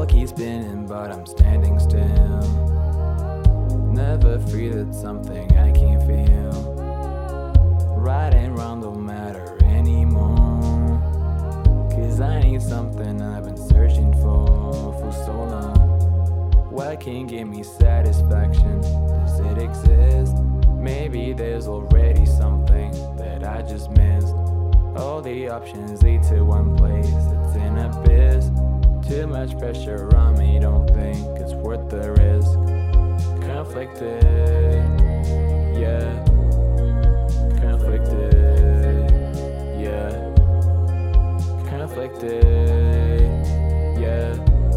keeps spinning, but I'm standing still. Never free, that's something I can't feel. Right and wrong don't matter anymore, 'cause I need something I've been searching for so long. What can give me satisfaction? Does it exist? Maybe there's already something that I just missed. All the options lead to one place, it's an abyss. Too much pressure on me, don't think it's worth the risk. Conflicted, yeah. Conflicted, yeah. Conflicted, yeah.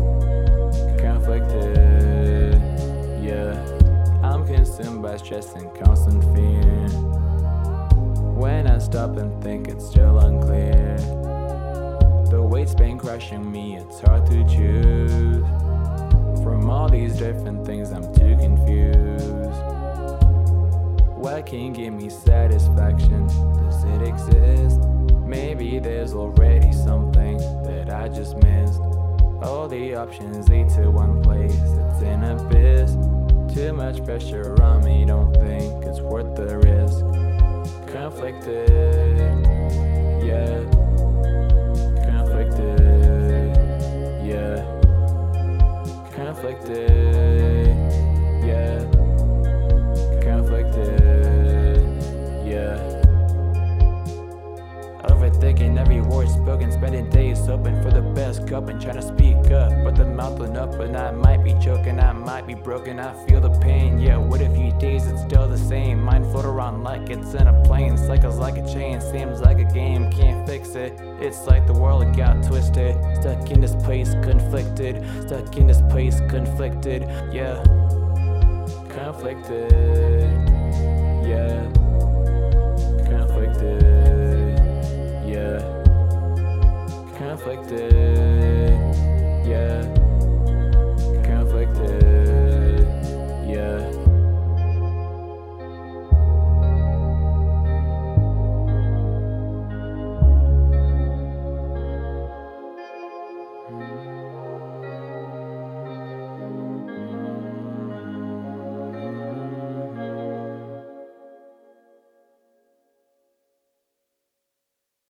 Conflicted, yeah. I'm consumed by stress and constant fear. When I stop and think, it's still unclear. The weight's been crushing me, it's hard to choose. From all these different things, I'm too confused. What can give me satisfaction? Does it exist? Maybe there's already something that I just missed. All the options lead to one place, it's an abyss. Too much pressure on me, don't think it's worth the risk. Conflicted, yeah. Conflicted, yeah. Conflicted, yeah. Conflicted, yeah. Overthinking every word spoken, spending days hoping for the best cup and trying to speak up, but the mouth went up and I might be choking, I might be broken, I feel the pain. Yeah, what a few days, it's still the same. Mind float around like it's in a plane, cycles like a chain, seems like a game, can't fix it. It's like the world got twisted, stuck in this place, conflicted, stuck in this place, conflicted, yeah. Conflicted, yeah. Conflicted, yeah. Conflicted, yeah.